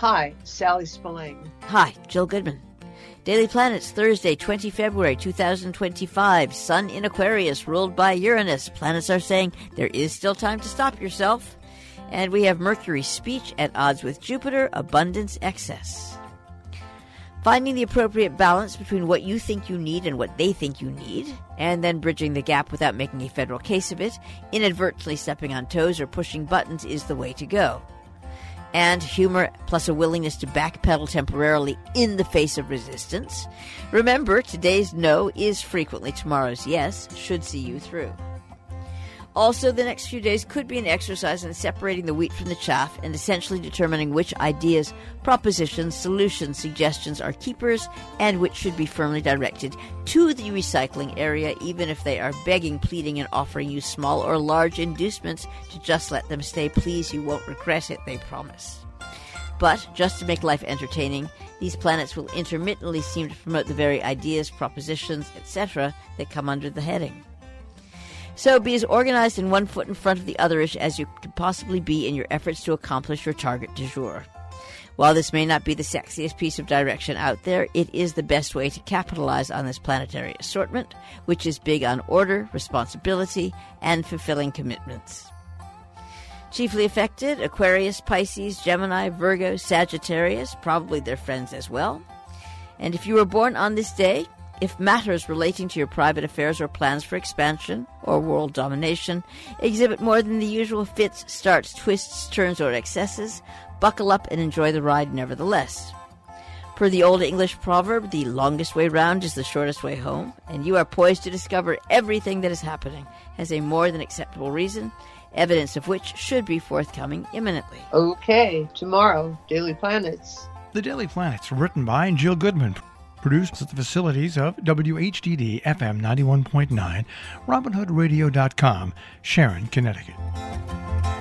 Hi, Sally Spillane. Hi, Jill Goodman. Daily Planets, Thursday, 20 February 2025. Sun in Aquarius, ruled by Uranus. Planets are saying there is still time to stop yourself. And we have Mercury, speech at odds with Jupiter, abundance, excess. Finding the appropriate balance between what you think you need and what they think you need, and then bridging the gap without making a federal case of it, inadvertently stepping on toes or pushing buttons is the way to go. And humor plus a willingness to backpedal temporarily in the face of resistance. Remember, today's no is frequently tomorrow's yes, should see you through. Also, the next few days could be an exercise in separating the wheat from the chaff and essentially determining which ideas, propositions, solutions, suggestions are keepers and which should be firmly directed to the recycling area, even if they are begging, pleading, and offering you small or large inducements to just let them stay. Please, you won't regret it, they promise. But, just to make life entertaining, these planets will intermittently seem to promote the very ideas, propositions, etc. that come under the heading. So be as organized and one foot in front of the otherish as you could possibly be in your efforts to accomplish your target du jour. While this may not be the sexiest piece of direction out there, it is the best way to capitalize on this planetary assortment, which is big on order, responsibility, and fulfilling commitments. Chiefly affected, Aquarius, Pisces, Gemini, Virgo, Sagittarius, probably their friends as well. And if you were born on this day, if matters relating to your private affairs or plans for expansion or world domination exhibit more than the usual fits, starts, twists, turns, or excesses, buckle up and enjoy the ride nevertheless. Per the old English proverb, the longest way round is the shortest way home, and you are poised to discover everything that is happening has a more than acceptable reason, evidence of which should be forthcoming imminently. Okay, tomorrow, Daily Planets. The Daily Planets, written by Jill Goodman. Produced at the facilities of WHDD FM 91.9, RobinHoodRadio.com, Sharon, Connecticut.